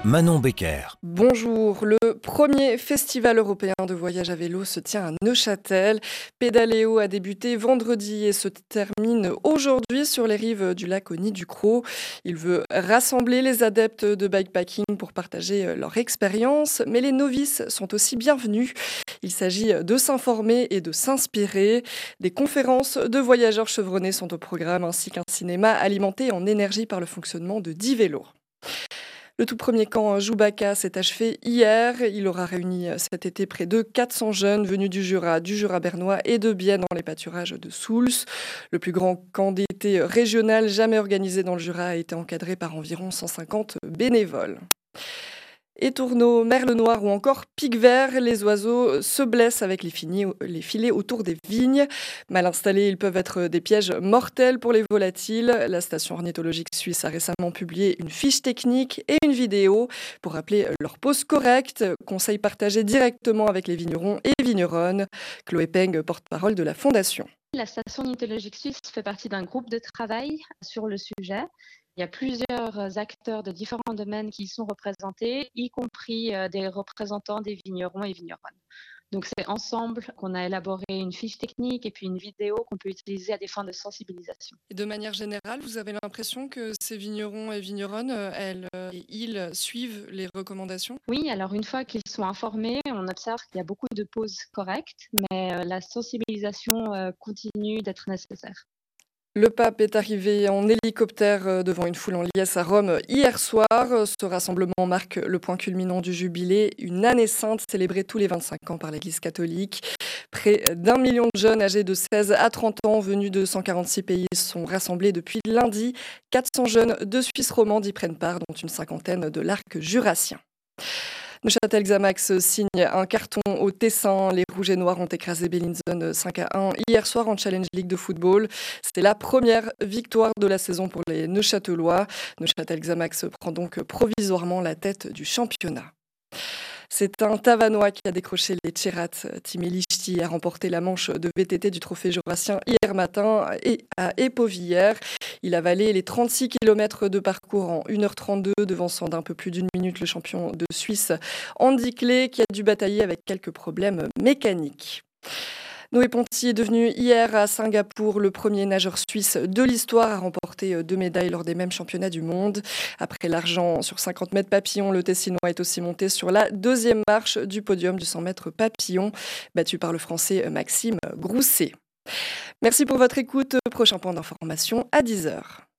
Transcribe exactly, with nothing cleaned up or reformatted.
Manon Becker. Bonjour, le premier festival européen de voyage à vélo se tient à Neuchâtel. Pédaléo a débuté vendredi et se termine aujourd'hui sur les rives du lac au Nid du Crau. Il veut rassembler les adeptes de bikepacking pour partager leur expérience, mais les novices sont aussi bienvenus. Il s'agit de s'informer et de s'inspirer. Des conférences de voyageurs chevronnés sont au programme, ainsi qu'un cinéma alimenté en énergie par le fonctionnement de dix vélos. Le tout premier camp Joubaka s'est achevé hier. Il aura réuni cet été près de quatre cents jeunes venus du Jura, du Jura bernois et de Bienne dans les pâturages de Souls. Le plus grand camp d'été régional jamais organisé dans le Jura a été encadré par environ cent cinquante bénévoles. Étourneaux, merle noir ou encore pic vert, les oiseaux se blessent avec les, finis, les filets autour des vignes. Mal installés, ils peuvent être des pièges mortels pour les volatiles. La station ornithologique suisse a récemment publié une fiche technique et une vidéo pour rappeler leur pose correcte. Conseils partagés directement avec les vignerons et vigneronnes. Chloé Peng, porte-parole de la Fondation. La station ornithologique suisse fait partie d'un groupe de travail sur le sujet. Il y a plusieurs acteurs de différents domaines qui y sont représentés, y compris des représentants des vignerons et vigneronnes. Donc c'est ensemble qu'on a élaboré une fiche technique et puis une vidéo qu'on peut utiliser à des fins de sensibilisation. Et de manière générale, vous avez l'impression que ces vignerons et vigneronnes, elles et ils suivent les recommandations ? Oui, alors une fois qu'ils sont informés, on observe qu'il y a beaucoup de pauses correctes, mais la sensibilisation continue d'être nécessaire. Le pape est arrivé en hélicoptère devant une foule en liesse à Rome hier soir. Ce rassemblement marque le point culminant du jubilé, une année sainte célébrée tous les vingt-cinq ans par l'Église catholique. Près d'un million de jeunes âgés de seize à trente ans venus de cent quarante-six pays sont rassemblés depuis lundi. quatre cents jeunes de Suisse romande y prennent part, dont une cinquantaine de l'arc jurassien. Neuchâtel-Xamax signe un carton au Tessin. Les Rouges et Noirs ont écrasé Bellinzone cinq à un hier soir en Challenge League de football. C'était la première victoire de la saison pour les Neuchâtelois. Neuchâtel-Xamax prend donc provisoirement la tête du championnat. C'est un Tavanois qui a décroché les Tcherat. Timé Lichty a remporté la manche de V T T du trophée jurassien hier matin à Épauvillers. Il a avalé les trente-six kilomètres de parcours en une heure trente-deux, devançant d'un peu plus d'une minute le champion de Suisse, Andy Clay, qui a dû batailler avec quelques problèmes mécaniques. Noé Ponty est devenu hier à Singapour le premier nageur suisse de l'histoire à remporter deux médailles lors des mêmes championnats du monde. Après l'argent sur cinquante mètres papillon, le Tessinois est aussi monté sur la deuxième marche du podium du cent mètres papillon, battu par le Français Maxime Grousset. Merci pour votre écoute. Prochain point d'information à dix heures.